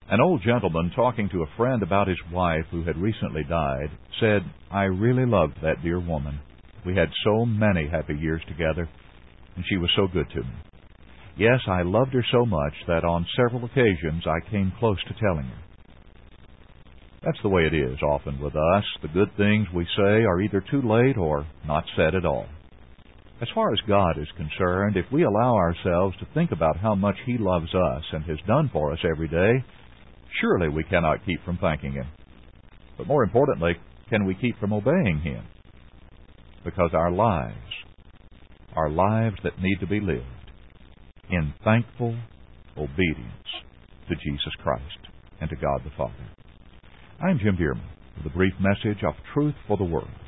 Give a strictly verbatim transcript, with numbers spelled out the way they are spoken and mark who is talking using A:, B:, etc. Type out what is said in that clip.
A: An old gentleman talking to a friend about his wife who had recently died said, "I really loved that dear woman. We had so many happy years together, and she was so good to me. Yes, I loved her so much that on several occasions I came close to telling her." That's the way it is often with us. The good things we say are either too late or not said at all. As far as God is concerned, if we allow ourselves to think about how much He loves us and has done for us every day, surely we cannot keep from thanking Him. But more importantly, can we keep from obeying Him? Because our lives are lives that need to be lived in thankful obedience to Jesus Christ and to God the Father. I'm Jim Dearman with a brief message of truth for the world.